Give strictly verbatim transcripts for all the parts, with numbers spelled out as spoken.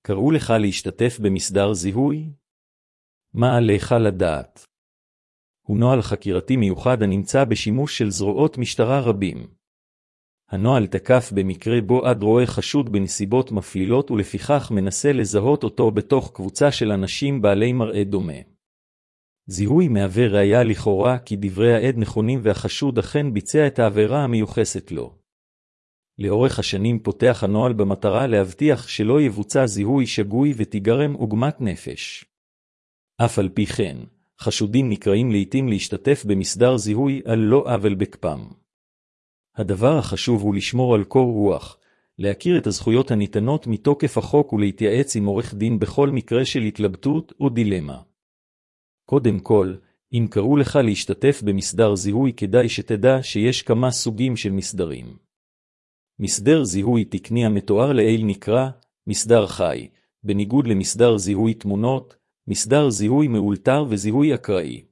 קראו לך להשתתף במסדר זיהוי? מה עליך לדעת? הוא נוהל חקירתי מיוחד הנמצא בשימוש של זרועות משטרה רבים. הנוהל תקף במקרה בו עד רואה חשוד בנסיבות מפלילות ולפיכך מנסה לזהות אותו בתוך קבוצה של אנשים בעלי מראה דומה. זיהוי מהווה ראיה לכאורה כי דברי העד נכונים והחשוד אכן ביצע את העבירה המיוחסת לו. לאורך השנים פותח הנוהל במטרה להבטיח שלא יבוצע זיהוי שגוי ותיגרם עוגמת נפש. אף על פי כן, חשודים נקראים לעתים להשתתף במסדר זיהוי על לא עוול בכפם. הדבר החשוב הוא לשמור על קור רוח, להכיר את הזכויות הניתנות מתוקף החוק ולהתייעץ עם עורך דין בכל מקרה של התלבטות או דילמה. קודם כל, אם קראו לך להשתתף במסדר זיהוי כדאי שתדע שיש כמה סוגים של מסדרים. מסדר זיהוי תקני המתואר לעיל נקרא מסדר חי, בניגוד למסדר זיהוי תמונות, מסדר זיהוי מאולתר וזיהוי אקראי.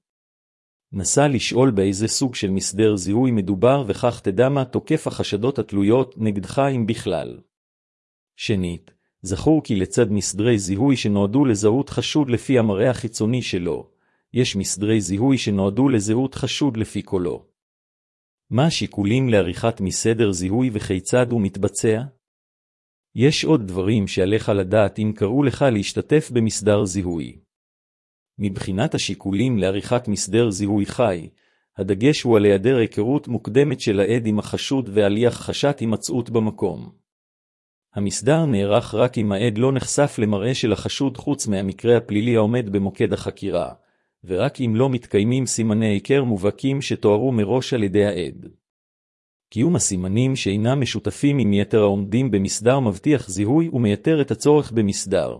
נסה לשאול באיזה סוג של מסדר זיהוי מדובר וכך תדע מה תוקף החשדות התלויות נגדך אם בכלל. שנית, זכור כי לצד מסדרי זיהוי שנועדו לזהות חשוד לפי המראה החיצוני שלו, יש מסדרי זיהוי שנועדו לזהות חשוד לפי קולו. מה השיקולים לעריכת מסדר זיהוי וכיצד הוא מתבצע? יש עוד דברים שעליך לדעת אם קראו לך להשתתף במסדר זיהוי. מבחינת השיקולים לעריכת מסדר זיהוי חי, הדגש הוא על היעדר היכרות מוקדמת של העד עם החשוד ועל אי הכחשת הימצאות במקום. המסדר נערך רק אם העד לא נחשף למראה של החשוד חוץ מהמקרה הפלילי העומד במוקד החקירה, ורק אם לא מתקיימים סימני היכר מובהקים שתוארו מראש על ידי העד. קיום הסימנים שאינם משותפים עם יתר העומדים במסדר מבטיח זיהוי ומייתר את הצורך במסדר.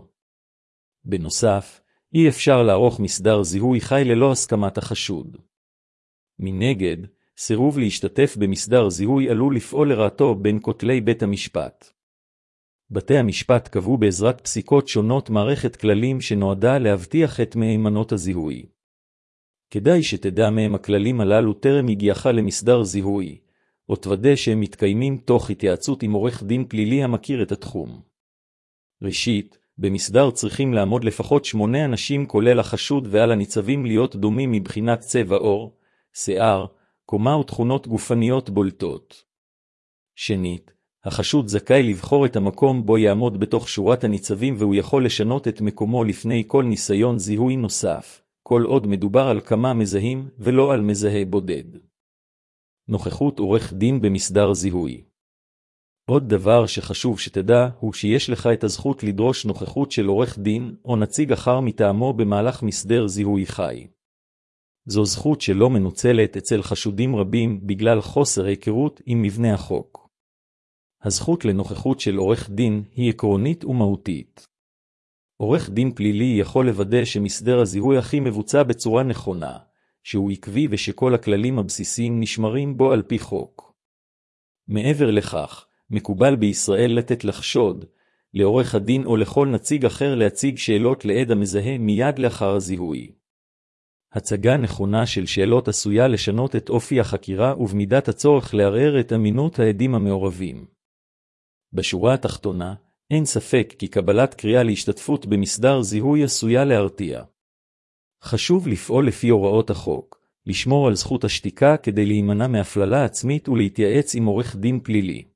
בנוסף, אי אפשר לערוך מסדר זיהוי חי ללא הסכמת החשוד. מנגד, סירוב להשתתף במסדר זיהוי עלול לפעול לרעתו בין כותלי בית המשפט. בתי המשפט קבעו בעזרת פסיקות שונות מערכת כללים שנועדה להבטיח את מהימנות הזיהוי. כדאי שתדע מהם הכללים הללו טרם הגיעך למסדר זיהוי, או תוודא שהם מתקיימים תוך התייעצות עם עורך דין פלילי המכיר את התחום. ראשית, במסדר צריכים לעמוד לפחות שמונה אנשים כולל החשוד ועל הניצבים להיות דומים מבחינת צבע עור, שיער, קומה ותכונות גופניות בולטות. שנית, החשוד זכאי לבחור את המקום בו יעמוד בתוך שורת הניצבים והוא יכול לשנות את מקומו לפני כל ניסיון זיהוי נוסף, כל עוד מדובר על כמה מזהים ולא על מזהה בודד. נוכחות עורך דין במסדר זיהוי. עוד דבר שחשוב שתדע הוא שיש לך את הזכות לדרוש נוכחות של עורך דין או נציג אחר מטעמו במהלך מסדר זיהוי חי. זו זכות שלא מנוצלת אצל חשודים רבים בגלל חוסר היכרות עם מבנה החוק. הזכות לנוכחות של עורך דין היא עקרונית ומהותית. עורך דין פלילי יכול לוודא שמסדר הזיהוי הכי מבוצע בצורה נכונה, שהוא עקבי ושכל הכללים הבסיסיים נשמרים בו על פי חוק. מעבר לכך, מקובל בישראל לתת לחשוד, לעורך הדין או לכל נציג אחר להציג שאלות לעד המזהה מיד לאחר הזיהוי. הצגה נכונה של שאלות עשויה לשנות את אופי החקירה ובמידת הצורך לערער את אמינות העדים המעורבים. בשורה התחתונה, אין ספק כי קבלת קריאה להשתתפות במסדר זיהוי עשויה להרתיע. חשוב לפעול לפי הוראות החוק, לשמור על זכות השתיקה כדי להימנע מהפללה עצמית ולהתייעץ עם עורך דין פלילי.